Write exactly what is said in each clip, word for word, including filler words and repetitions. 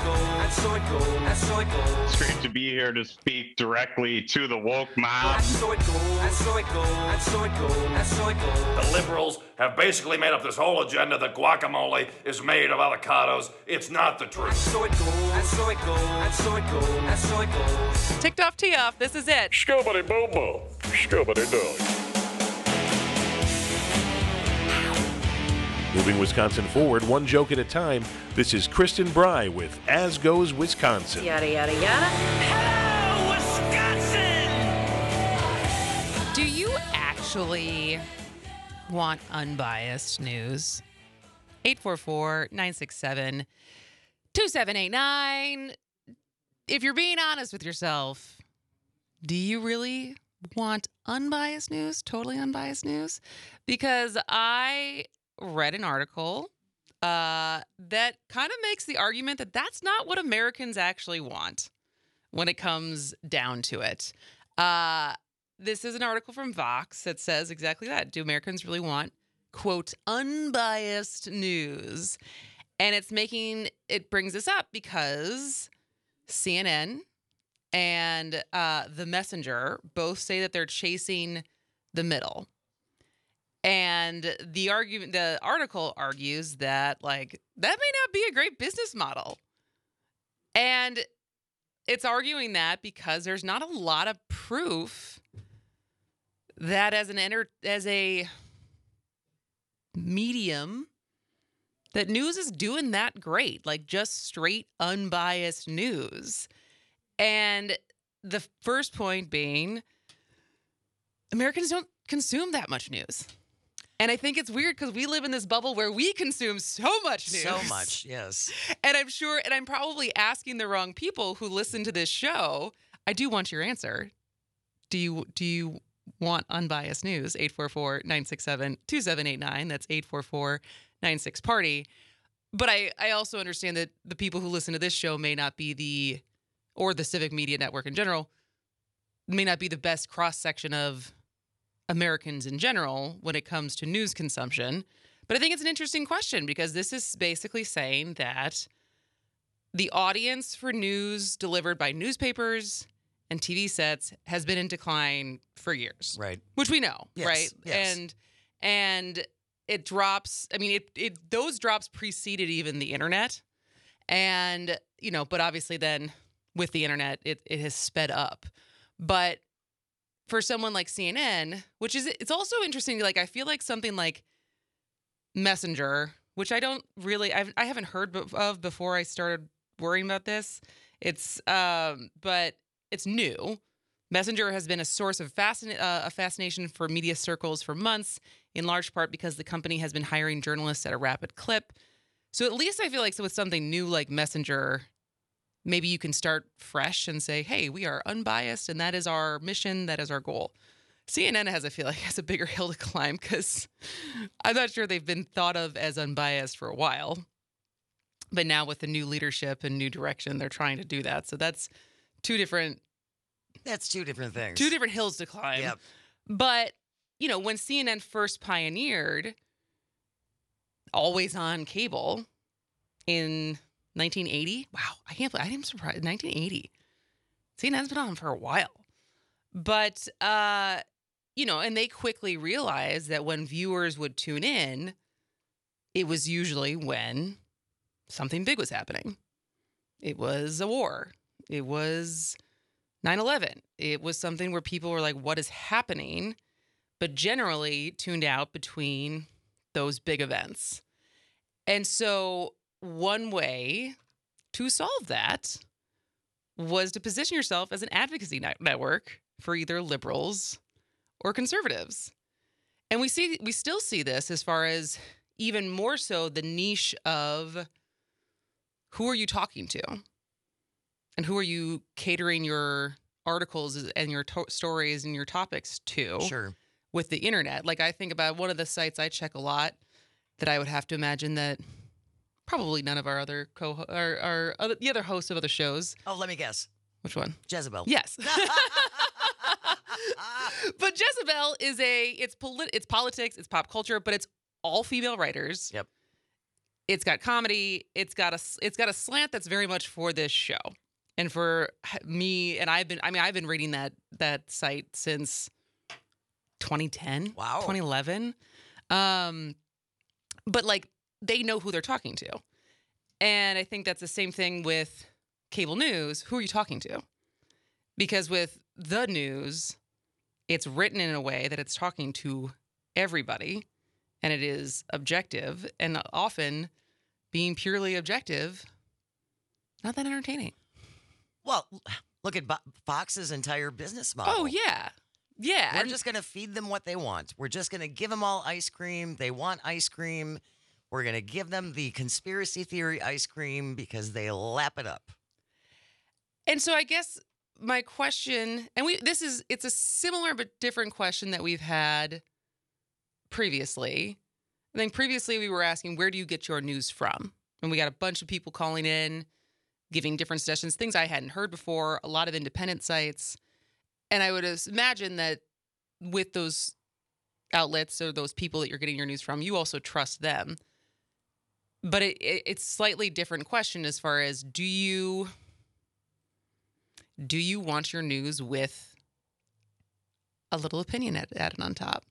and so it goes, and so it goes. It's great to be here to speak directly to the woke mob. And so it goes, and so it goes, and so it goes, and so it goes. The liberals have basically made up this whole agenda that guacamole is made of avocados. It's not the truth. And so it goes, and so it goes, and so it goes, and so it goes. Ticked off, tee off. This is it. Scubbity boo boo. Scubbity doo. Moving Wisconsin forward, one joke at a time. This is Kristen Bry with As Goes Wisconsin. Yada, yada, yada. Hello, Wisconsin! Do you actually want unbiased news? eight four four, nine six seven, two seven eight nine. If you're being honest with yourself, do you really want unbiased news? Totally unbiased news? Because I read an article uh, that kind of makes the argument that that's not what Americans actually want when it comes down to it. Uh, this is an article from Vox that says exactly that. Do Americans really want, quote, unbiased news? And it's making, it brings this up because C N N and uh, The Messenger both say that they're chasing the middle. And the argument, the article argues that, like, that may not be a great business model. And it's arguing that because there's not a lot of proof that as an enter, as a medium, that news is doing that great, like just straight unbiased news. And the first point being, Americans don't consume that much news. And I think it's weird because we live in this bubble where we consume so much news. So much, yes. And I'm sure, and I'm probably asking the wrong people who listen to this show. I do want your answer. Do you do you want unbiased news? eight four four, nine six seven, two seven eight nine. That's eight four four, nine six party. But I, I also understand that the people who listen to this show may not be the, or the Civic Media Network in general, may not be the best cross-section of Americans in general when it comes to news consumption. But I think it's an interesting question because this is basically saying that the audience for news delivered by newspapers and T V sets has been in decline for years. Right. Which we know, Yes, right? yes. And and it drops, I mean, it it those drops preceded even the internet. And, you know, but obviously then with the internet, it, it has sped up. But for someone like C N N, which is, it's also interesting, like, I feel like something like Messenger, which I don't really, I've, I haven't heard of before I started worrying about this. It's, um, but it's new. Messenger has been a source of fascin- uh, a fascination for media circles for months, in large part because the company has been hiring journalists at a rapid clip. So at least I feel like so with something new like Messenger, maybe you can start fresh and say, hey, we are unbiased, and that is our mission, that is our goal. C N N has, I feel like, has a bigger hill to climb because I'm not sure they've been thought of as unbiased for a while. But now with the new leadership and new direction, they're trying to do that. So that's two different... That's two different things. Two different hills to climb. Yep. But, you know, when C N N first pioneered always on cable in nineteen eighty, wow, I can't believe, I am surprised, nineteen eighty. C N N's been on for a while. But, uh, you know, and they quickly realized that when viewers would tune in, it was usually when something big was happening. It was a war. It was nine eleven. It was something where people were like, what is happening? But generally tuned out between those big events. And so one way to solve that was to position yourself as an advocacy net- network for either liberals or conservatives. And we see we still see this as far as even more so the niche of who are you talking to? And who are you catering your articles and your to- stories and your topics to? Sure. With the internet. Like, I think about one of the sites I check a lot that I would have to imagine that probably none of our other co our, our other, the other hosts of other shows. Oh, let me guess. Which one? Jezebel. Yes. But Jezebel is a, it's polit- it's politics, it's pop culture, but it's all female writers. Yep. it's got comedy. It's got a it's got a slant that's very much for this show, and for me. And I've been I mean I've been reading that that site since twenty ten, Wow. twenty eleven. Um, but like they know who they're talking to, and I think that's the same thing with cable news. Who are you talking to? Because with the news, it's written in a way that it's talking to everybody. And it is objective, and often being purely objective, not that entertaining. Well, look at Bo- Fox's entire business model. Oh, yeah. Yeah. We're and- just going to feed them what they want. We're just going to give them all ice cream. They want ice cream. We're going to give them the conspiracy theory ice cream because they lap it up. And so I guess my question, and we this is, it's a similar but different question that we've had previously. I think previously we were asking, where do you get your news from? And we got a bunch of people calling in, giving different suggestions, things I hadn't heard before, a lot of independent sites. And I would imagine that with those outlets or those people that you're getting your news from, you also trust them. But it, it, it's slightly different question as far as do you do you want your news with a little opinion added, added on top?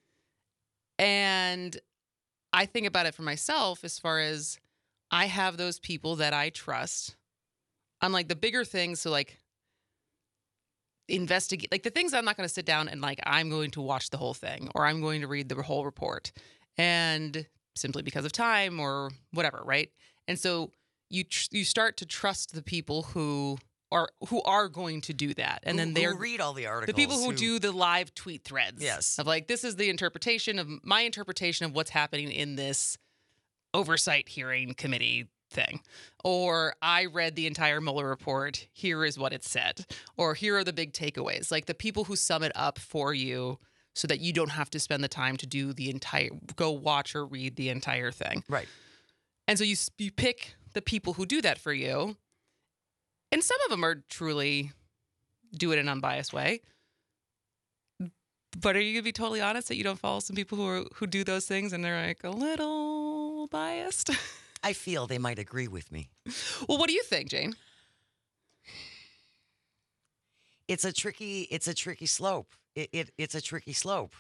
And I think about it for myself as far as I have those people that I trust. Unlike the bigger things, so like investigate, like the things I'm not going to sit down and like I'm going to watch the whole thing or I'm going to read the whole report, and simply because of time or whatever, right? And so you tr- you start to trust the people who are who are going to do that, and Who- then they're who read all the articles. the people who, do the live tweet threads. Yes. Of like, this is the interpretation of my interpretation of what's happening in this oversight hearing committee thing. Or I read the entire Mueller report. Here is what it said. Or here are the big takeaways. Like the people who sum it up for you so that you don't have to spend the time to do the entire, go watch or read the entire thing. Right. And so you, you pick the people who do that for you. And some of them are truly do it in an unbiased way. But are you going to be totally honest that you don't follow some people who are, who do those things and they're like a little biased? I feel they might agree with me. Well, what do you think, Jane? It's a tricky, it's a tricky slope. It, it it's a tricky slope.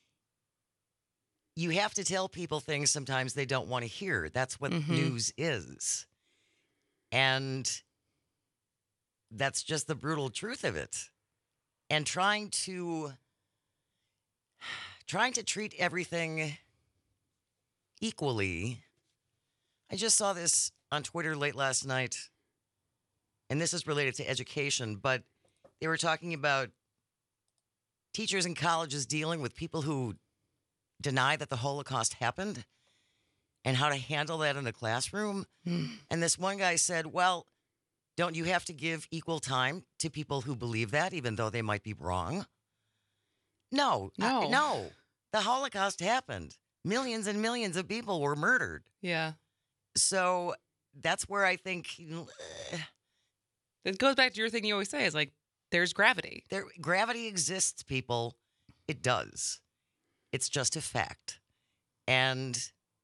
You have to tell people things sometimes they don't want to hear. That's what Mhm. news is. And that's just the brutal truth of it. And trying to trying to treat everything equally. I just saw this on Twitter late last night, and this is related to education, but they were talking about teachers in colleges dealing with people who deny that the Holocaust happened and how to handle that in the classroom. And this one guy said, well, don't you have to give equal time to people who believe that, even though they might be wrong? No, No. uh, no. The Holocaust happened. Millions and millions of people were murdered. Yeah. So that's where I think uh, It goes back to your thing you always say is like, there's gravity. there gravity exists, people. It does. It's just a fact. And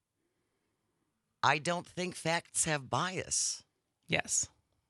I don't think facts have bias. Yes.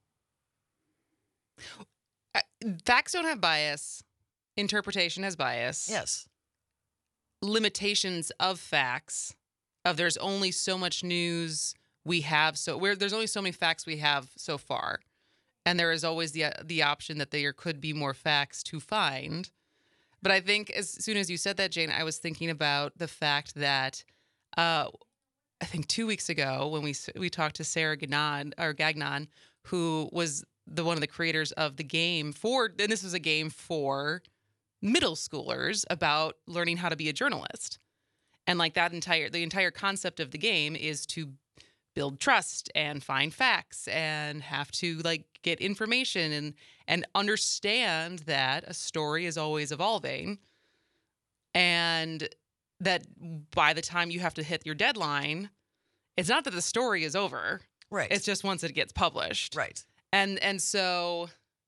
Uh, Facts don't have bias. Interpretation has bias. Yes. Limitations of facts, of there's only so much news we have, so where there's only so many facts we have so far, and there is always the the option that there could be more facts to find. But I think as soon as you said that, Jane, I was thinking about the fact that uh, I think two weeks ago when we we talked to Sarah Gagnon or Gagnon, who was the one of the creators of the game for, and this was a game for middle schoolers about learning how to be a journalist. And like that entire, the entire concept of the game is to build trust and find facts and have to like get information and, and understand that a story is always evolving. And that by the time you have to hit your deadline, it's not that the story is over. Right. It's just once it gets published. right. And, and so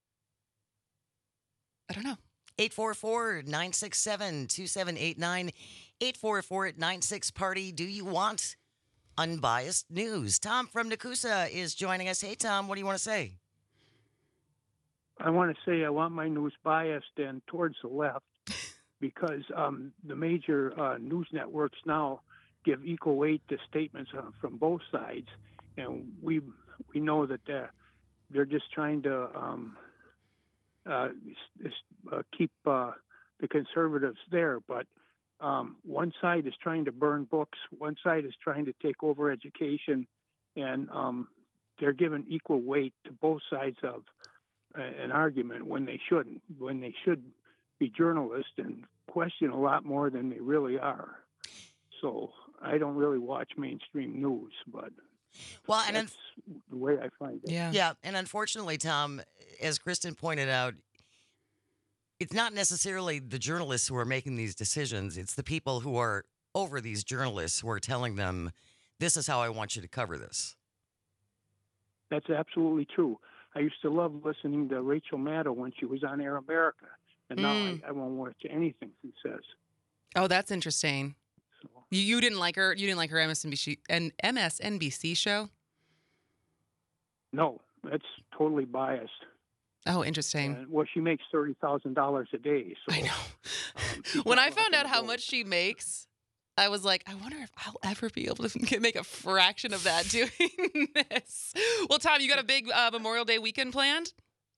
I don't know. eight four four, nine six seven, two seven eight nine. eight four four, nine six party. Do you want unbiased news. Tom from Nakusa is joining us. Hey, Tom, what do you want to say? I want to say I want my news biased and towards the left because um, the major uh, news networks now give equal weight to statements uh, from both sides, and we we know that they're, they're just trying to um, uh, uh, keep uh, the conservatives there, but um, one side is trying to burn books, one side is trying to take over education, and um, they're giving equal weight to both sides of an argument when they shouldn't, when they should be journalists and question a lot more than they really are. So I don't really watch mainstream news, but well, and that's un- the way I find it. Yeah. Yeah, and unfortunately, Tom, as Kristen pointed out, it's not necessarily the journalists who are making these decisions. It's the people who are over these journalists who are telling them, this is how I want you to cover this. That's absolutely true. I used to love listening to Rachel Maddow when she was on Air America, and now Mm. I, I won't watch anything she says. Oh, that's interesting. So, You, you didn't like her. You didn't like her M S N B C and M S N B C show. no, that's totally biased. Oh, interesting. And, well, she makes thirty thousand dollars a day. So I know. um, she's When not I found rocking out the how boat. much she makes, I was like, I wonder if I'll ever be able to get- make a fraction of that doing this. Well, Tom, you got a big uh, Memorial Day weekend planned?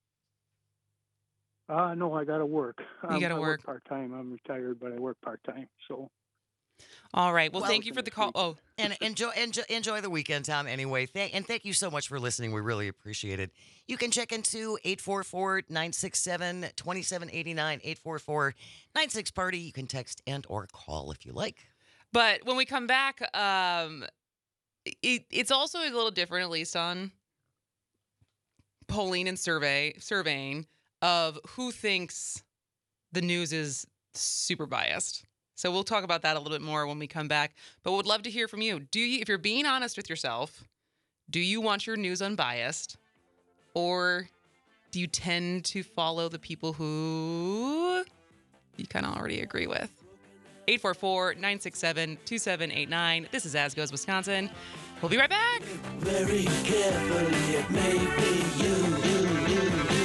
Uh, no, I got to work. Um, gotta I work. part time. I'm retired, but I work part time. So All right. Well, Well, thank you for the call. Oh, And enjoy, enjoy enjoy the weekend, Tom, anyway. Th- and thank you so much for listening. We really appreciate it. You can check into eight four four, nine six seven, two seven eight nine, eight four four, nine six party. You can text and or call if you like. but when we come back, um, it, it's also a little different, at least on polling and survey surveying of who thinks the news is super biased. So we'll talk about that a little bit more when we come back. But would love to hear from you. Do you, if you're being honest with yourself, do you want your news unbiased, or do you tend to follow the people who you kind of already agree with? eight four four, nine six seven, two seven eight nine. This is As Goes Wisconsin. We'll be right back. Very carefully, it may be you.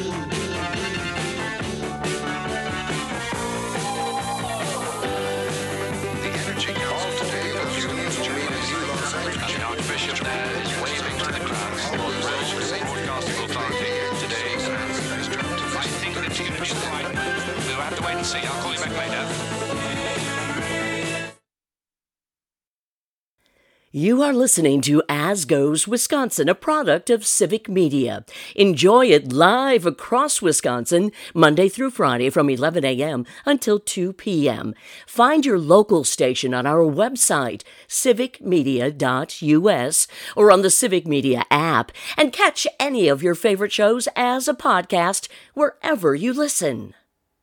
The energy call today was used during Los Angeles. The Archbishop there is waving to the crowd. Welsh Broadcasting Authority today is trying to. I think that you know just right. We'll have to wait and see. I'll call you back later. You are listening to As Goes Wisconsin, a product of Civic Media. Enjoy it live across Wisconsin, Monday through Friday from eleven a.m. until two p.m. Find your local station on our website, civic media dot u s, or on the Civic Media app, and catch any of your favorite shows as a podcast wherever you listen.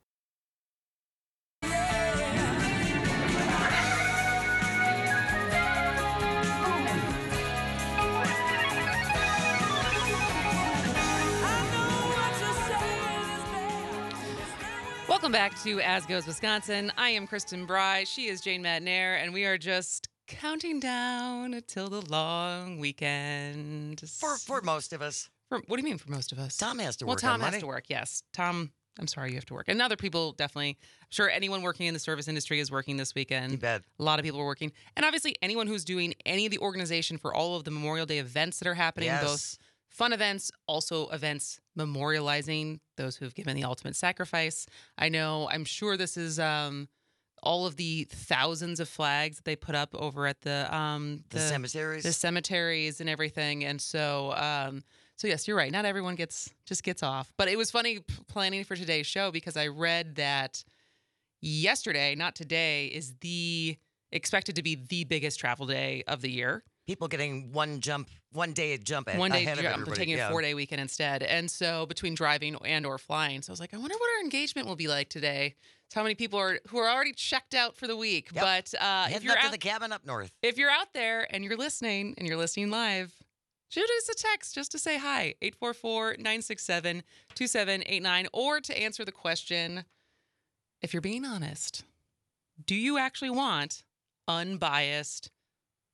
Welcome back to As Goes Wisconsin. I am Kristen Bry. She is Jane Matnair, and we are just counting down until the long weekend. For for most of us. For, what do you mean for most of us? Tom has to well, work Tom on has Monday. to work, yes. Tom, I'm sorry you have to work. And other people definitely, I'm sure anyone working in the service industry is working this weekend. You bet. A lot of people are working. And obviously anyone who's doing any of the organization for all of the Memorial Day events that are happening, Yes. both fun events, also events memorializing those who have given the ultimate sacrifice. I know, I'm sure this is um, all of the thousands of flags that they put up over at the um, The cemeteries. the cemeteries and everything. And so, um, so yes, you're right. Not everyone gets just gets off. But it was funny p- planning for today's show because I read that yesterday, not today, is the expected to be the biggest travel day of the year. People getting one jump, one day jump a- One day ahead of jump, everybody. taking yeah. a four day weekend instead. And so between driving and or flying, so I was like, I wonder what our engagement will be like today. It's how many people are who are already checked out for the week. Yep. But uh, if Heading you're up out, to the cabin up north. if you're out there and you're listening and you're listening live, shoot us a text just to say hi. eight four four, nine six seven, two seven eight nine. Or to answer the question, if you're being honest, do you actually want unbiased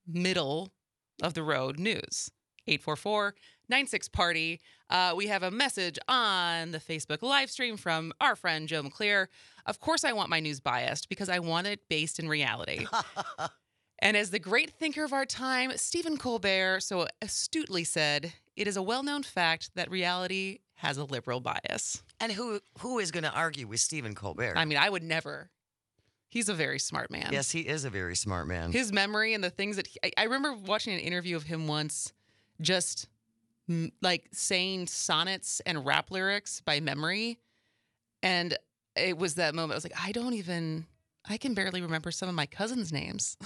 middle of the road news. eight four four, nine six, party. Uh, we have a message on the Facebook live stream from our friend Joe McClear. Of course, I want my news biased because I want it based in reality. And as the great thinker of our time, Stephen Colbert so astutely said, it is a well-known fact that reality has a liberal bias. And who who is going to argue with Stephen Colbert? I mean, I would never. He's a very smart man. Yes, he is a very smart man. His memory and the things that he, I, I remember watching an interview of him once, just m- like saying sonnets and rap lyrics by memory. And it was that moment. I was like, I don't even, I can barely remember some of my cousins' names.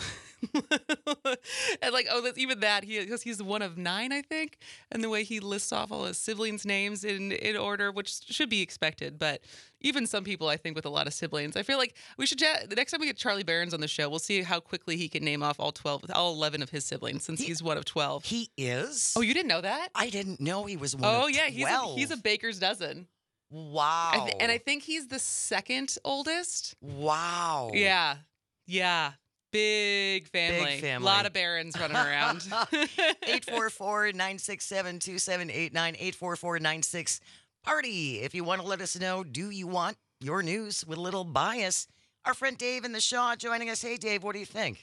And like, oh, that's even that. He, because he's one of nine, I think. And the way he lists off all his siblings' names in, in order, which should be expected. But even some people, I think, with a lot of siblings, I feel like we should chat. The next time we get Charlie Barons on the show, we'll see how quickly he can name off all twelve, all eleven of his siblings, since he, he's one of twelve. He is? Oh, you didn't know that? I didn't know he was one oh, of yeah, he's a, twelve. he's a baker's dozen. Wow. I th- and I think he's the second oldest. Wow. Yeah. Yeah. Big family. Big family. A lot of Barons running around. eight four four, nine six seven, two seven eight nine, eight four four, nine six, party. If you want to let us know, do you want your news with a little bias? Our friend Dave in the Shaw joining us. Hey, Dave, what do you think?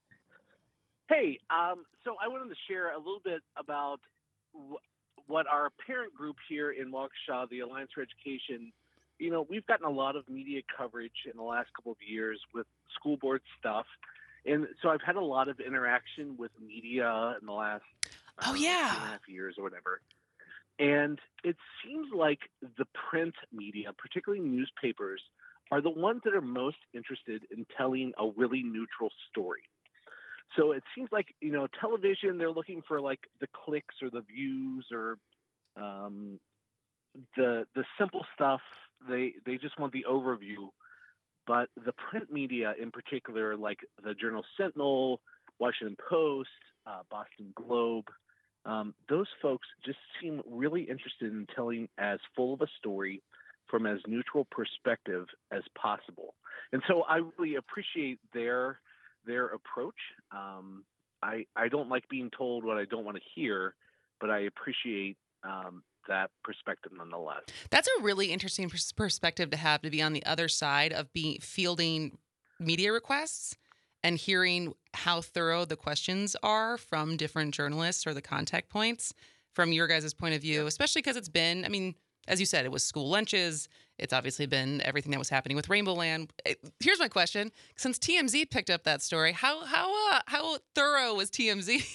Hey, um, so I wanted to share a little bit about wh- what our parent group here in Waukesha, the Alliance for Education, you know, we've gotten a lot of media coverage in the last couple of years with school board stuff. And so I've had a lot of interaction with media in the last oh, uh, yeah. two and a half years or whatever. And it seems like the print media, particularly newspapers, are the ones that are most interested in telling a really neutral story. So it seems like, you know, television, they're looking for like the clicks or the views or um, the the simple stuff. They they just want the overview. But the print media in particular, like the Journal Sentinel, Washington Post, uh, Boston Globe, um, those folks just seem really interested in telling as full of a story from as neutral perspective as possible. And so I really appreciate their their approach. Um, I I don't like being told what I don't want to hear, but I appreciate um, that perspective nonetheless. That's a really interesting pers- perspective to have, to be on the other side of being fielding media requests and hearing how thorough the questions are from different journalists or the contact points from your guys' point of view, especially because it's been, I mean, as you said, it was school lunches. It's obviously been everything that was happening with Rainbow Land. It, here's my question: since T M Z picked up that story, how how uh, how thorough was T M Z?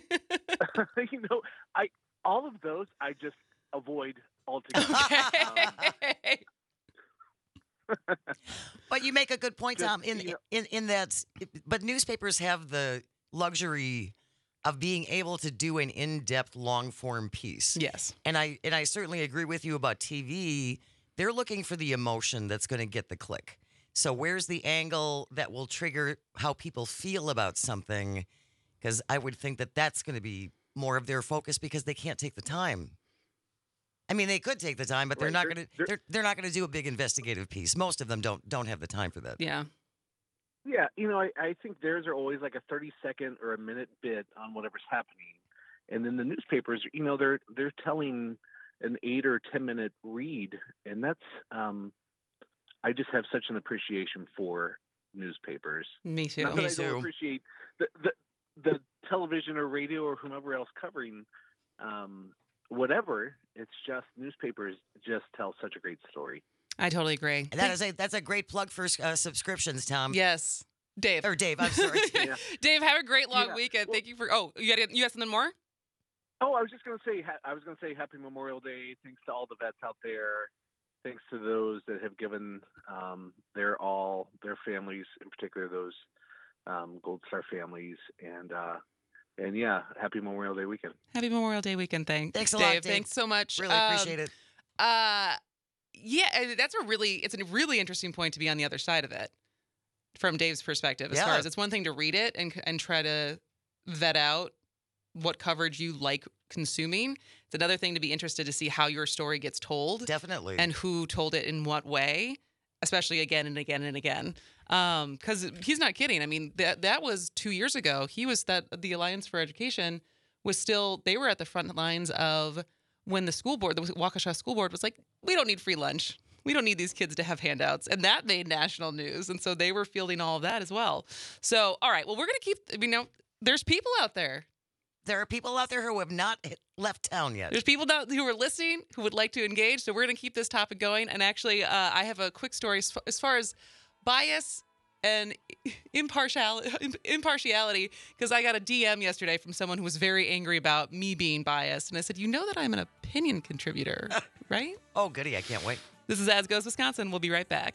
You know, I all of those I just avoid altogether. Okay. Um, But you make a good point, Just, Tom. In, you know- in in that, but newspapers have the luxury of being able to do an in-depth, long-form piece. Yes, and I and I certainly agree with you about T V. They're looking for the emotion that's going to get the click. So where's the angle that will trigger how people feel about something? Because I would think that that's going to be more of their focus because they can't take the time. I mean, they could take the time, but they're Right, not they're- going to. they're- They're they're not going to do a big investigative piece. Most of them don't don't have the time for that. yeah. Yeah, you know, I, I think theirs are always like a thirty second or a minute bit on whatever's happening, and then the newspapers, you know, they're they're telling an eight or ten minute read, and that's um, I just have such an appreciation for newspapers. Me too. Not that Me I too. don't appreciate the, the the television or radio or whomever else covering um, whatever. It's just newspapers just tell such a great story. I totally agree. And that is a that's a great plug for uh, subscriptions, Tom. Yes, Dave. Or Dave, I'm sorry. Yeah. Dave, have a great long Yeah, weekend. well- Thank you for. Oh, you got you got something more? Oh, I was just going to say, ha- I was going to say Happy Memorial Day. Thanks to all the vets out there. Thanks to those that have given um, their all, their families, in particular those um, Gold Star families. And uh, and yeah, Happy Memorial Day weekend. Happy Memorial Day weekend. Thanks, Thanks a Dave. lot, Dave. Thanks so much. Really Um, appreciate it. Uh, yeah, and that's a really it's a really interesting point to be on the other side of it from Dave's perspective. As Yeah. far as it's one thing to read it and and try to vet out what coverage you like consuming. It's another thing to be interested to see how your story gets told Definitely. and who told it in what way. especially again and again and again. Because um, he's not kidding. I mean, that that was two years ago. He was that the Alliance for Education was still, they were at the front lines of when the school board, the Waukesha school board was like, we don't need free lunch. We don't need these kids to have handouts. And that made national news. And so they were fielding all of that as well. So, all right, well, we're going to keep, you know, there's people out there. There are people out there who have not hit, left town yet. There's people that, who are listening who would like to engage. So we're going to keep this topic going. And actually, uh, I have a quick story as far, as far as bias and impartiality, impartiality, because I got a D M yesterday from someone who was very angry about me being biased. And I said, you know that I'm an opinion contributor, right? Oh, goody. I can't wait. This is As Goes Wisconsin. We'll be right back.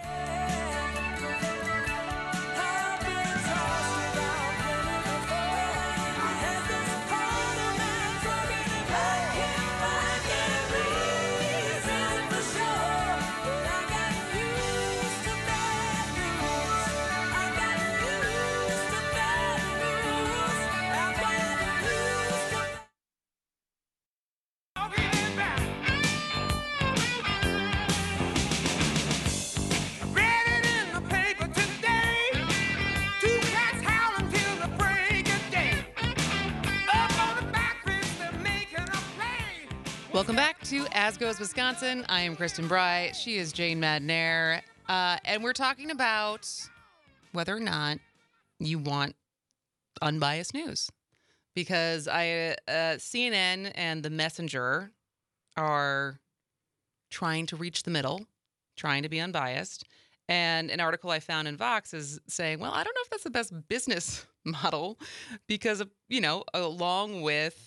Welcome back to As Goes Wisconsin. I am Kristen Bry. She is Jane Madnair. Uh, and we're talking about whether or not you want unbiased news. Because I, uh, C N N and The Messenger are trying to reach the middle, trying to be unbiased. And an article I found in Vox is saying, well, I don't know if that's the best business model because, of, you know, along with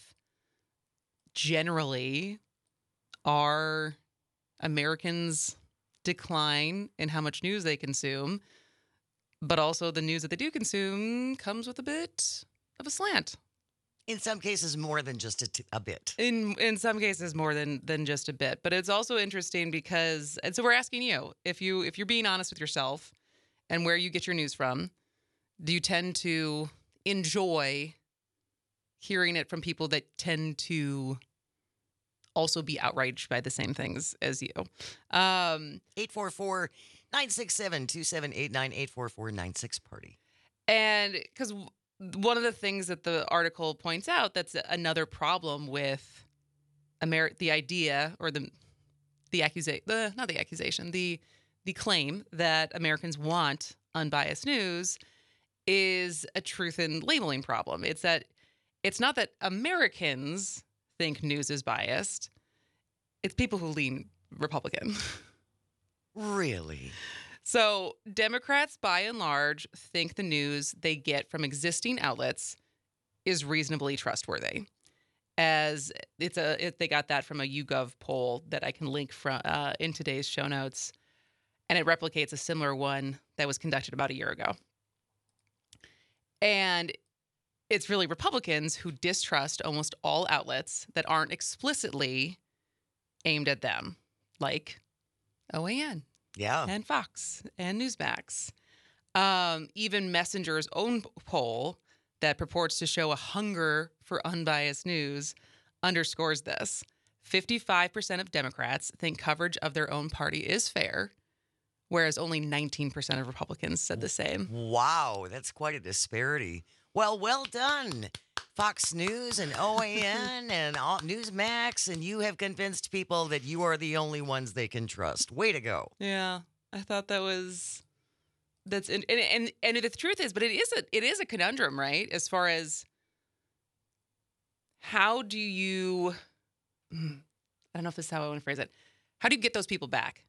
generally our Americans decline in how much news they consume, but also the news that they do consume comes with a bit of a slant. In some cases, more than just a, t- a bit. In in some cases, more than than just a bit. But it's also interesting because, and so we're asking you, if you if you're being honest with yourself and where you get your news from, do you tend to enjoy hearing it from people that tend to also be outraged by the same things as you? Um, eight four four, nine six seven, two seven eight nine, eight four four nine six party. And because one of the things that the article points out that's another problem with Amer- the idea or the the accusation, the not the accusation, the the claim that Americans want unbiased news is a truth in labeling problem. It's that it's not that Americans think news is biased. It's people who lean Republican. Really? So Democrats, by and large, think the news they get from existing outlets is reasonably trustworthy. As it's a, it, they got that from a YouGov poll that I can link from uh, in today's show notes, and it replicates a similar one that was conducted about a year ago. And it's really Republicans who distrust almost all outlets that aren't explicitly aimed at them, like O A N. Yeah. And Fox and Newsmax. Um, even Messenger's own poll that purports to show a hunger for unbiased news underscores this. fifty-five percent of Democrats think coverage of their own party is fair, whereas only nineteen percent of Republicans said the same. Wow, that's quite a disparity. Well, well done, Fox News and O A N and all, Newsmax, and you have convinced people that you are the only ones they can trust. Way to go. Yeah, I thought that was that's and and and the truth is, but it is a it is a conundrum, right? As far as how do you, I don't know if this is how I want to phrase it. How do you get those people back?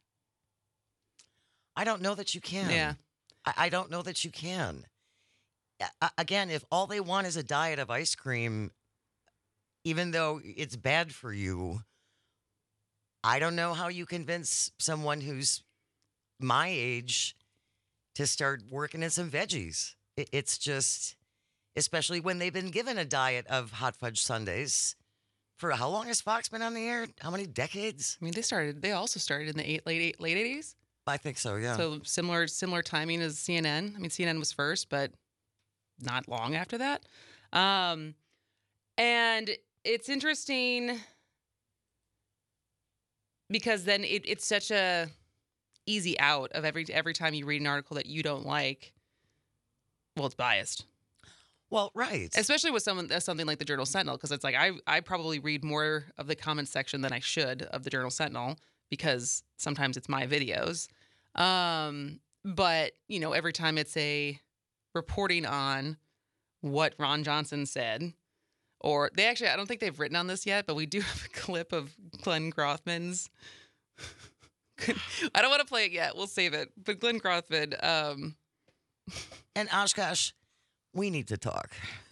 I don't know that you can. Yeah, I, I don't know that you can. Uh, again, if all they want is a diet of ice cream, even though it's bad for you, I don't know how you convince someone who's my age to start working in some veggies. It, it's just, especially when they've been given a diet of hot fudge sundaes. For how long has Fox been on the air? How many decades? I mean, they started. They also started in the eight, late eight, late eighties. I think so. Yeah. So similar similar timing as C N N. I mean, C N N was first, but not long after that. Um, and it's interesting because then it, it's such a easy out of every every time you read an article that you don't like. Well, it's biased. Well, right. Especially with someone uh, something like the Journal Sentinel, because it's like I I probably read more of the comments section than I should of the Journal Sentinel because sometimes it's my videos. Um, but you know, every time it's a reporting on what Ron Johnson said, or they actually I don't think they've written on this yet, but we do have a clip of Glenn Grothman's. I don't want to play it yet. We'll save it. But Glenn Grothman, um, and Oshkosh. We need to talk.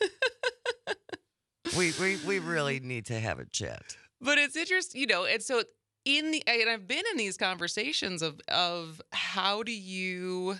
we, we we really need to have a chat. But it's interesting, you know, and so in the and I've been in these conversations of of how do you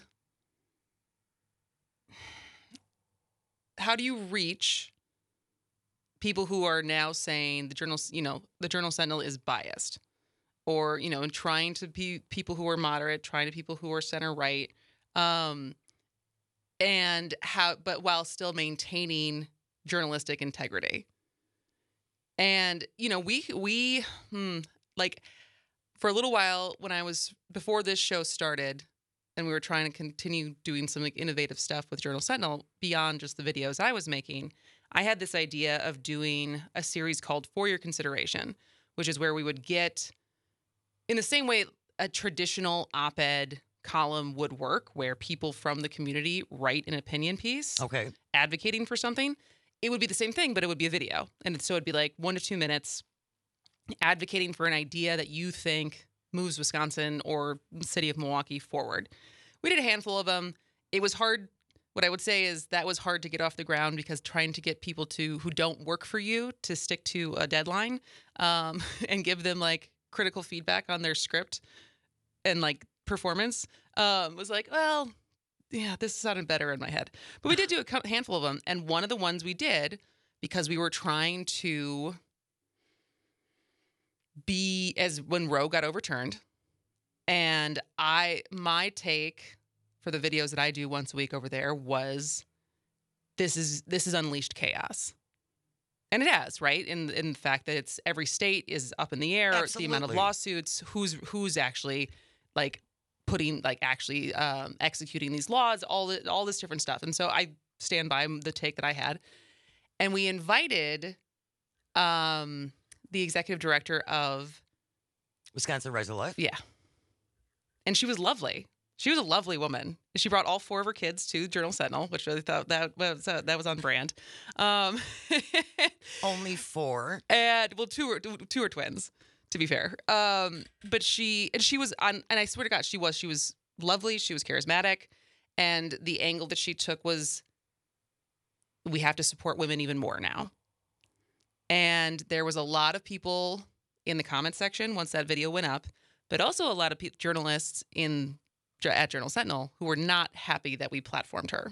how do you reach people who are now saying the journal, you know, the Journal Sentinel is biased, or you know, and trying to be people who are moderate, trying to people who are center right. Um, And how, but while still maintaining journalistic integrity. And, you know, we, we, hmm, like for a little while when I was, before this show started and we were trying to continue doing some like innovative stuff with Journal Sentinel beyond just the videos I was making, I had this idea of doing a series called For Your Consideration, which is where we would get, in the same way a traditional op-ed column would work, where people from the community write an opinion piece okay, advocating for something. It would be the same thing, but it would be a video. And so it'd be like one to two minutes advocating for an idea that you think moves Wisconsin or the city of Milwaukee forward. We did a handful of them. It was hard. What I would say is that was hard to get off the ground because trying to get people to who don't work for you to stick to a deadline um, and give them like critical feedback on their script and like performance um, was like, well, yeah, this sounded better in my head. But we did do a handful of them. And one of the ones we did, because we were trying to be, as when Roe got overturned, and I, my take for the videos that I do once a week over there was, this is, this is unleashed chaos. And it has, right? In in the fact that it's every state is up in the air, Absolutely. the amount of lawsuits, who's who's actually like putting, like actually um, executing these laws, all the, all this different stuff. And so I stand by the take that I had. And we invited um, the executive director of Wisconsin Rise of Life. Yeah. And she was lovely. She was a lovely woman. She brought all four of her kids to Journal Sentinel, which I thought that was uh, that was on brand. Um, Only four. And well, two are two are twins, to be fair. Um, but she and she was on, and I swear to God, she was she was lovely. She was charismatic, and the angle that she took was, we have to support women even more now. And there was a lot of people in the comment section once that video went up, but also a lot of pe- journalists in at Journal Sentinel who were not happy that we platformed her.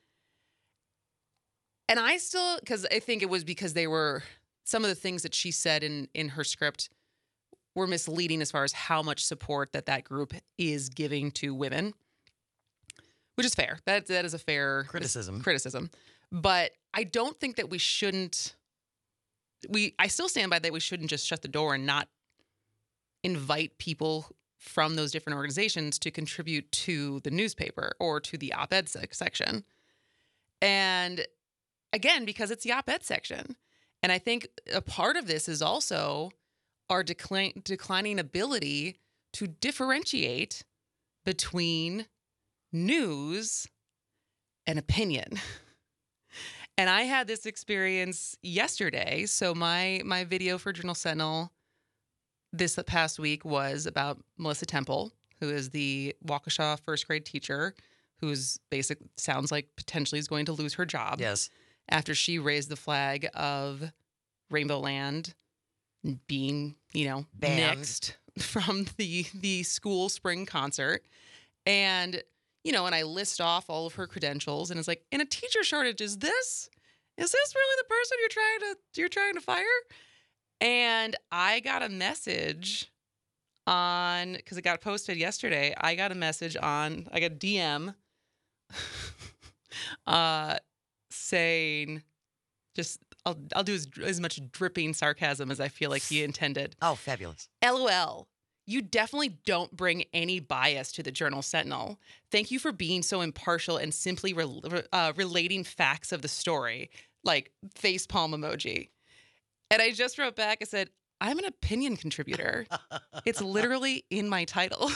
And I still, because I think it was because they were, some of the things that she said in, in her script were misleading as far as how much support that that group is giving to women, which is fair. That that is a fair criticism. Criticism. But I don't think that we shouldn't, we, I still stand by that we shouldn't just shut the door and not invite people from those different organizations to contribute to the newspaper or to the op-ed sec- section. And again, because it's the op-ed section. And I think a part of this is also our decline, declining ability to differentiate between news and opinion. And I had this experience yesterday. So my my video for Journal Sentinel this past week was about Melissa Temple, who is the Waukesha first grade teacher, who's basic sounds like potentially is going to lose her job. Yes. After she raised the flag of Rainbow Land being, you know, Banned. nixed from the the school spring concert. And, you know, and I list off all of her credentials, and it's like, in a teacher shortage, is this is this really the person you're trying to you're trying to fire? And I got a message on, because it got posted yesterday, I got a message on, I got a D M uh, saying, just, I'll, I'll do as, as much dripping sarcasm as I feel like he intended. Oh, fabulous. LOL. you definitely don't bring any bias to the Journal Sentinel. Thank you for being so impartial and simply re- uh, relating facts of the story, like facepalm emoji. And I just wrote back, I said, I'm an opinion contributor. It's literally in my title.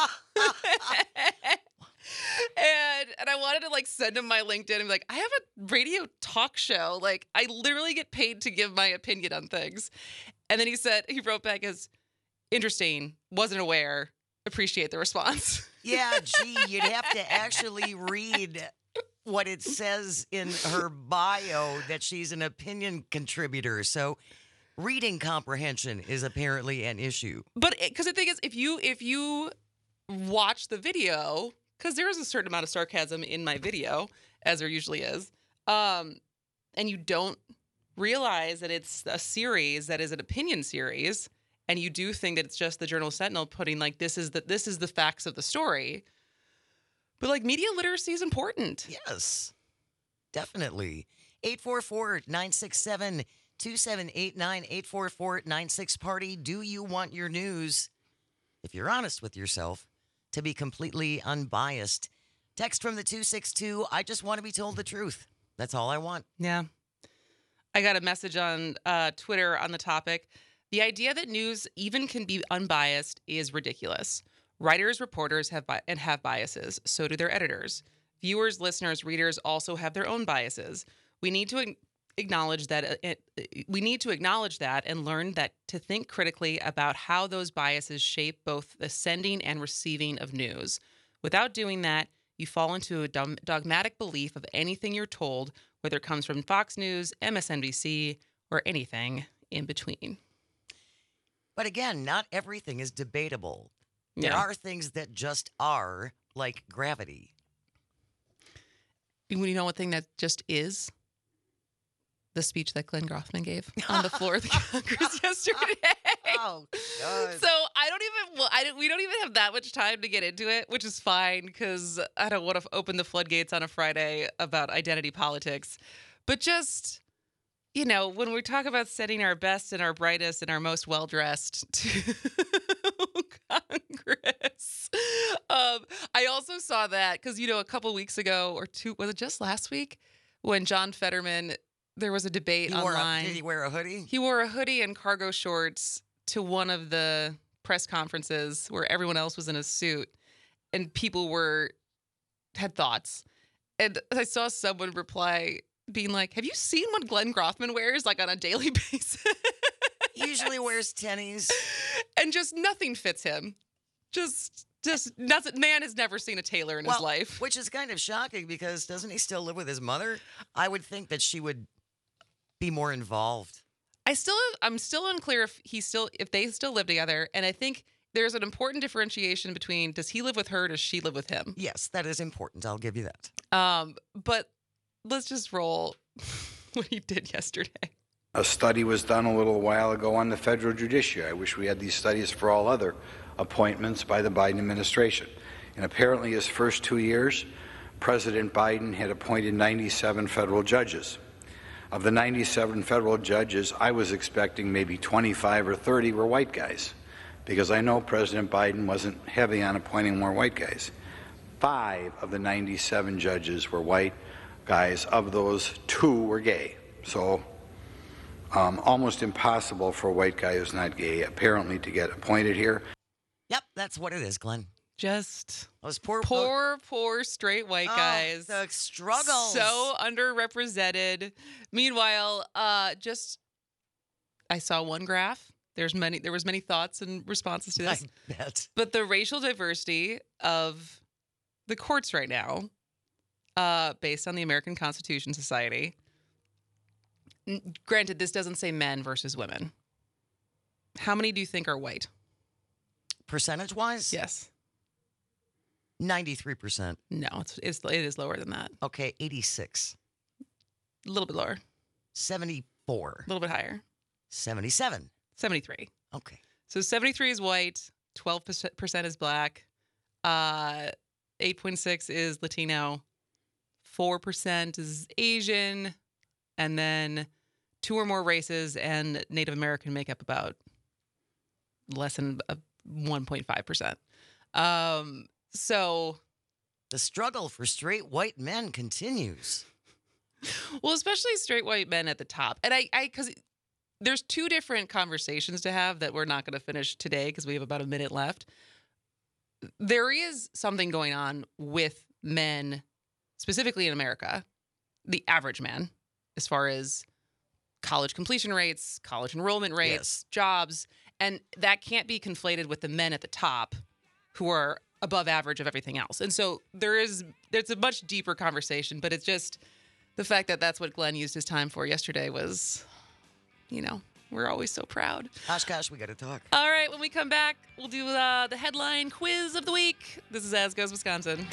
And and I wanted to like send him my LinkedIn and be like, I have a radio talk show. Like, I literally get paid to give my opinion on things. And then he said, he wrote back as, interesting, wasn't aware, appreciate the response. Yeah, gee, you'd have to actually read what it says in her bio that she's an opinion contributor. So reading comprehension is apparently an issue. But because the thing is, if you if you watch the video, because there is a certain amount of sarcasm in my video, as there usually is, um, and you don't realize that it's a series that is an opinion series, and you do think that it's just the Journal Sentinel putting like this is the this is the facts of the story. But like media literacy is important. Yes, definitely. eight four four, nine six seven, two seven eight nine, eight four four, nine six party. Do you want your news, if you're honest with yourself, to be completely unbiased? Text from the two six two, I just want to be told the truth. That's all I want. Yeah. I got a message on uh, Twitter on the topic. The idea that news even can be unbiased is ridiculous. Writers, reporters have bi- and have biases. So do their editors. Viewers, listeners, readers also have their own biases. We need to ag- acknowledge that. Uh, it, we need to acknowledge that and learn that to think critically about how those biases shape both the sending and receiving of news. Without doing that, you fall into a dom- dogmatic belief of anything you're told, whether it comes from Fox News, M S N B C, or anything in between. But again, not everything is debatable. There Yeah. are things that just are, like gravity. You know what thing that just is? The speech that Glenn Grothman gave on the floor of the Congress yesterday. Oh, God. So I don't even, well, I don't, we don't even have that much time to get into it, which is fine because I don't want to open the floodgates on a Friday about identity politics. But just, you know, when we talk about sending our best and our brightest and our most well-dressed to Congress, um, I also saw that because, you know, a couple weeks ago or two, was it just last week when John Fetterman, there was a debate He wore a- online. did he wear a hoodie? He wore a hoodie and cargo shorts to one of the press conferences where everyone else was in a suit and people were had thoughts. And I saw someone reply being like, have you seen what Glenn Grothman wears like on a daily basis? He usually wears tennies. And just nothing fits him. Just just nothing. Man has never seen a tailor in Well, his life. Which is kind of shocking because doesn't he still live with his mother? I would think that she would be more involved. I still, I'm still unclear if he still, if they still live together. And I think there's an important differentiation between does he live with her, does she live with him? Yes, that is important. I'll give you that. Um, but let's just roll what he did yesterday. A study was done a little while ago on the federal judiciary. I wish we had these studies for all other appointments by the Biden administration. And apparently his first two years, President Biden had appointed ninety-seven federal judges. Of the ninety-seven federal judges, I was expecting maybe twenty-five or thirty were white guys, because I know President Biden wasn't heavy on appointing more white guys. Five of the ninety-seven judges were white guys. Of those, two were gay. So um, almost impossible for a white guy who's not gay, apparently, to get appointed here. Yep, that's what it is, Glenn. Just those poor, poor, poor straight white Oh, guys. the struggles. So underrepresented. Meanwhile, uh, just I saw one graph. There's many. There was many thoughts and responses to this. I bet. But the racial diversity of the courts right now, uh, based on the American Constitution Society. n- Granted, this doesn't say men versus women. How many do you think are white? Percentage-wise? Yes. ninety-three percent. No, it's, it's it is lower than that. Okay, eighty-six. A little bit lower. seventy-four. A little bit higher. seventy-seven. seventy-three. Okay. So seventy-three is white, twelve percent is black, uh, eight point six is Latino, four percent is Asian, and then two or more races and Native American make up about less than a one point five percent. Um, so the struggle for straight white men continues. Well, especially straight white men at the top. And I, I, because there's two different conversations to have that we're not going to finish today because we have about a minute left. There is something going on with men, specifically in America, the average man, as far as college completion rates, college enrollment rates, Yes. jobs, and that can't be conflated with the men at the top who are above average of everything else. And so there is, there's a much deeper conversation, but it's just the fact that that's what Glenn used his time for yesterday was, you know, we're always so proud. Oshkosh, we got to talk. All right, when we come back, we'll do uh, the headline quiz of the week. This is As Goes Wisconsin.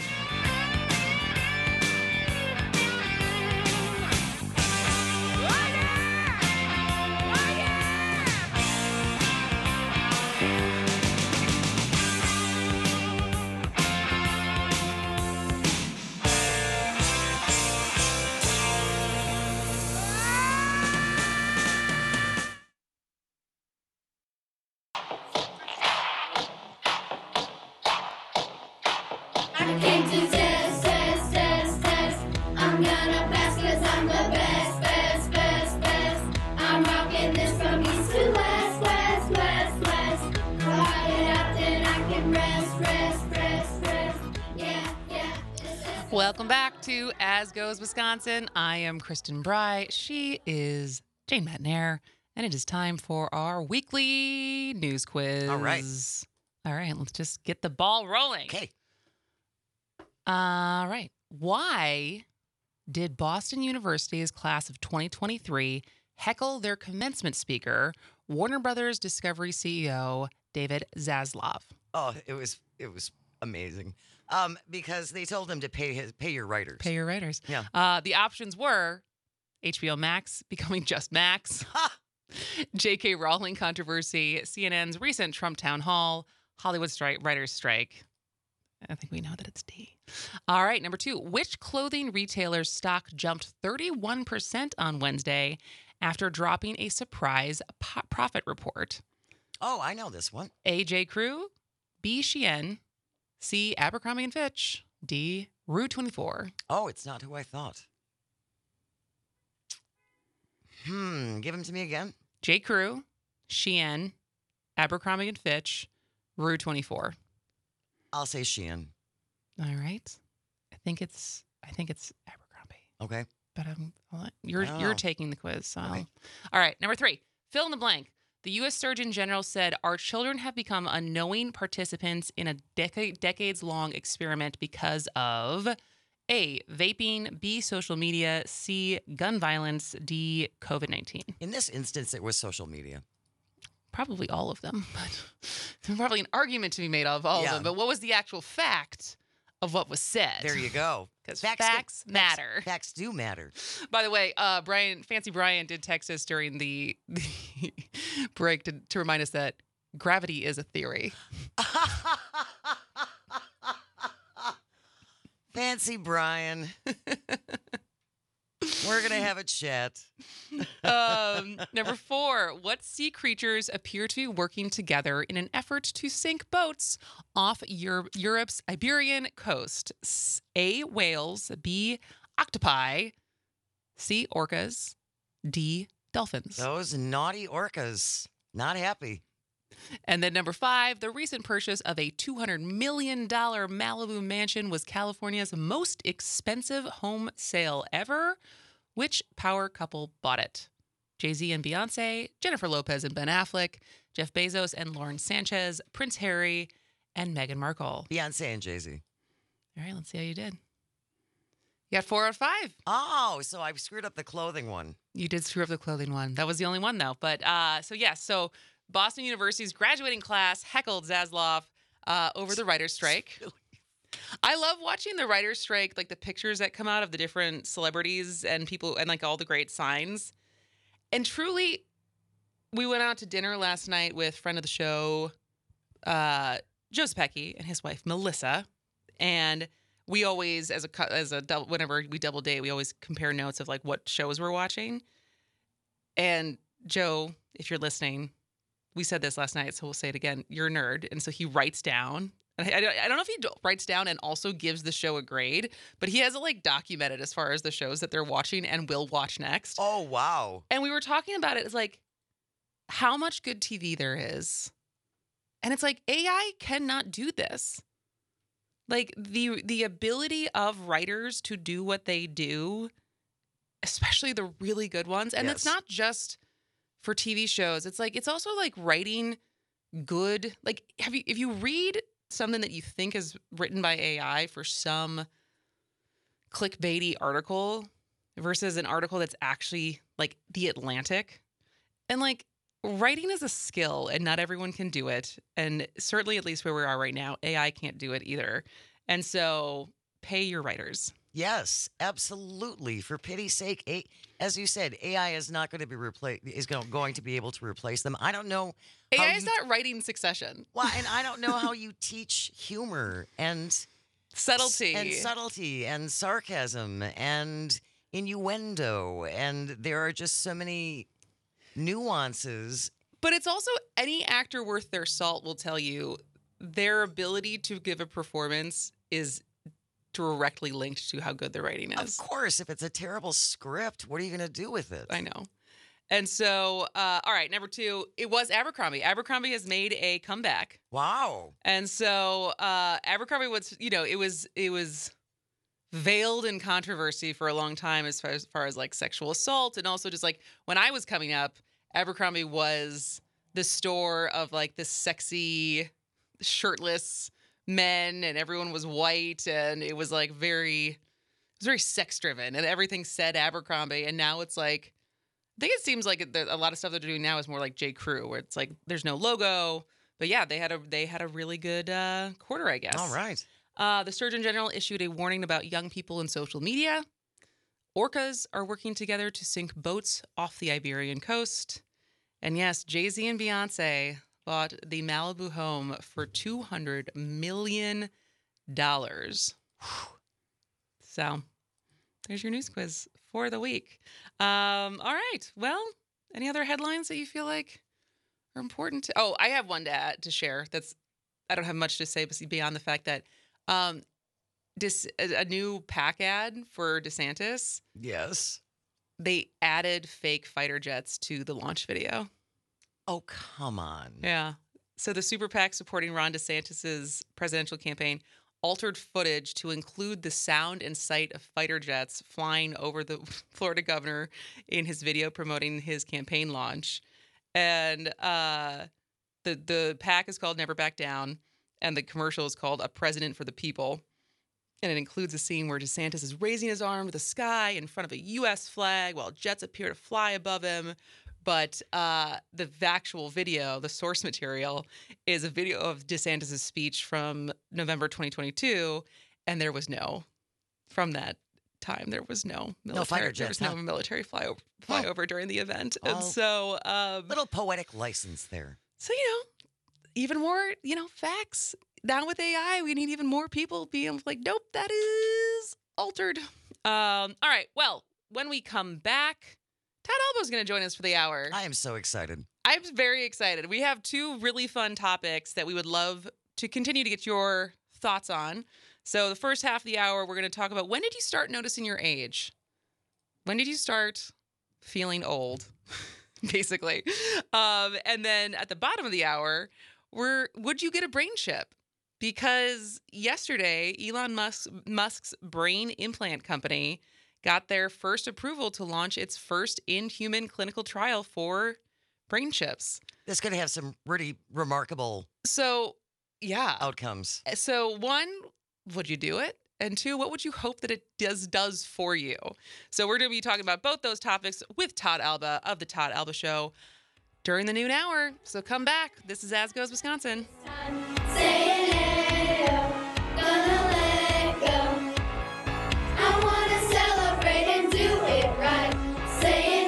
I came to test, test, test, test. I'm gonna pass 'cause I'm the best, best, best, best. I'm rocking this from east to west, west, west, west. Ride it out, then I can rest, rest, rest, rest. Yeah, yeah. Welcome back to As Goes Wisconsin. I am Kristen Bry. She is Jane Matnair. And it is time for our weekly news quiz. All right. All right, let's just get the ball rolling. Okay. All right. Why did Boston University's class of twenty twenty-three heckle their commencement speaker, Warner Brothers Discovery C E O David Zaslav? Oh, it was it was amazing. Um, because they told him to pay his pay your writers. Pay your writers. Yeah. Uh, the options were H B O Max becoming just Max, J K Rowling controversy, C N N's recent Trump town hall, Hollywood strike, writers strike. I think we know that it's D. All right, number two. Which clothing retailer's stock jumped thirty-one percent on Wednesday after dropping a surprise po- profit report? Oh, I know this one. A. J. Crew, B. Shein, C. Abercrombie and Fitch, D. Rue twenty-four. Oh, it's not who I thought. Hmm, give him to me again. J. Crew, Shein, Abercrombie and Fitch, Rue twenty-four. I'll say Shein. All right. I think it's I think it's Abercrombie. Okay. But I'm you're I you're know. taking the quiz. So. Okay. All right, number three. Fill in the blank. The U S Surgeon General said our children have become unknowing participants in a decade decades long experiment because of A. Vaping, B. Social media, C. Gun violence, D. COVID nineteen. In this instance, it was social media. Probably all of them. But there's probably an argument to be made of all Yeah. of them. But what was the actual fact of what was said? There you go. Because Facts facts, do- matter. Facts, facts do matter. By the way, uh, Brian, Fancy Brian did text us during the, the break to, to remind us that gravity is a theory. Fancy Brian. We're going to have a chat. Um, number four, what sea creatures appear to be working together in an effort to sink boats off Euro- Europe's Iberian coast? S- A, whales, B, octopi, C, orcas, D, dolphins. Those naughty orcas. Not happy. And then number five, the recent purchase of a two hundred million dollars Malibu mansion was California's most expensive home sale ever. Which power couple bought it? Jay-Z and Beyonce, Jennifer Lopez and Ben Affleck, Jeff Bezos and Lauren Sanchez, Prince Harry, and Meghan Markle. Beyonce and Jay-Z. All right, let's see how you did. You got four out of five. Oh, so I screwed up the clothing one. You did screw up the clothing one. That was the only one, though. But uh, so, yes, so Boston University's graduating class heckled Zaslav uh, over the writer's strike. I love watching the writer's strike, like the pictures that come out of the different celebrities and people and like all the great signs. And truly, we went out to dinner last night with friend of the show, uh, Joe Specky, and his wife, Melissa. And we always, as a, cou- as a double, whenever we double date, we always compare notes of like what shows we're watching. And Joe, if you're listening, we said this last night, so we'll say it again. You're a nerd. And so he writes down. And I, I, I don't know if he do, writes down and also gives the show a grade, but he has it like documented as far as the shows that they're watching and will watch next. Oh, wow. And we were talking about it. It's like how much good T V there is. And it's like A I cannot do this. Like the the ability of writers to do what they do, especially the really good ones. And Yes. it's not just for T V shows. It's like it's also like writing good. Like have you if you read something that you think is written by A I for some clickbaity article versus an article that's actually like The Atlantic, and like writing is a skill and not everyone can do it. And certainly, at least where we are right now, A I can't do it either. And so pay your writers. Yes, absolutely. For pity's sake, a, as you said, A I is not going to be replaced. Is going, going to be able to replace them. I don't know. A I how is you- not writing Succession. Well, and I don't know how you teach humor and Subtlety. and subtlety and sarcasm and innuendo, and there are just so many nuances. But it's also any actor worth their salt will tell you their ability to give a performance is directly linked to how good the writing is. Of course, if it's a terrible script, what are you going to do with it? I know. And so, uh, all right, number two, it was Abercrombie. Abercrombie has made a comeback. Wow. And so uh, Abercrombie was, you know, it was it was veiled in controversy for a long time as far as, far as like sexual assault, and also just like when I was coming up, Abercrombie was the store of like the sexy, shirtless men, and everyone was white, and it was like very, it was very sex driven, and everything said Abercrombie. And now it's like, I think it seems like the, a lot of stuff that they're doing now is more like J. Crew, where it's like there's no logo, but yeah, they had a they had a really good uh, quarter, I guess. All right. Uh, the Surgeon General issued a warning about young people in social media. Orcas are working together to sink boats off the Iberian coast. And yes, Jay-Z and Beyonce bought the Malibu home for two hundred million dollars. So there's your news quiz for the week. Um, all right. Well, any other headlines that you feel like are important? To- oh, I have one to add, to share. That's I don't have much to say beyond the fact that um, dis- a a new PAC ad for DeSantis. Yes. They added fake fighter jets to the launch video. Oh, come on. Yeah. So the super PAC supporting Ron DeSantis's presidential campaign altered footage to include the sound and sight of fighter jets flying over the Florida governor in his video promoting his campaign launch. And uh, the the PAC is called Never Back Down, and the commercial is called A President for the People. And it includes a scene where DeSantis is raising his arm to the sky in front of a U S flag while jets appear to fly above him. But uh, the actual video, the source material, is a video of DeSantis' speech from November twenty twenty-two, and there was no, from that time, there was no military, No fighter there jets, was huh? no military flyover, flyover during the event. Oh. And so... Um, Little poetic license there. So, you know, even more, you know, facts. Now with A I, we need even more people being like, nope, that is altered. Um, all right, well, when we come back... Todd Alba's going to join us for the hour. I am so excited. I'm very excited. We have two really fun topics that we would love to continue to get your thoughts on. So the first half of the hour, we're going to talk about when did you start noticing your age? When did you start feeling old, basically? Um, and then at the bottom of the hour, we're, would you get a brain chip? Because yesterday, Elon Musk, Musk's brain implant company got their first approval to launch its first in-human clinical trial for brain chips. This could have some really remarkable So, yeah. outcomes. So, one, would you do it? And two, what would you hope that it does does for you? So we're going to be talking about both those topics with Todd Alba of The Todd Alba Show during the noon hour. So come back. This is As Goes Wisconsin. Saying it, gonna let go. I wanna celebrate and do it right. Saying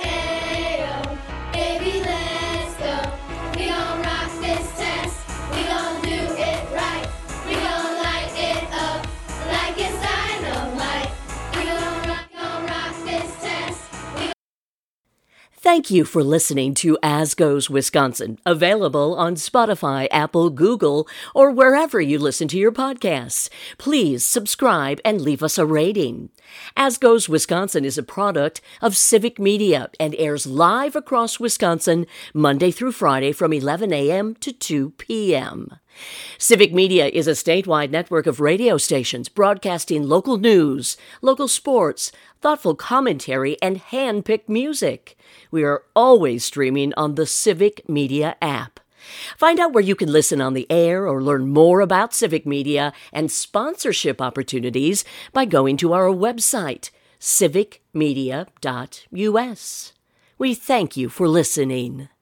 ayo, baby, let's go. We gon' rock this test. We gon' do it right. We gon' light it up like it's dynamite. We gon' rock, gon' rock this test. We Thank you for listening to As Goes Wisconsin, available on Spotify, Apple, Google, or wherever you listen to your podcasts. Please subscribe and leave us a rating. As Goes Wisconsin is a product of Civic Media and airs live across Wisconsin Monday through Friday from eleven a.m. to two p.m. Civic Media is a statewide network of radio stations broadcasting local news, local sports, thoughtful commentary, and hand-picked music. We are always streaming on the Civic Media app. Find out where you can listen on the air or learn more about Civic Media and sponsorship opportunities by going to our website, civic media dot u s. We thank you for listening.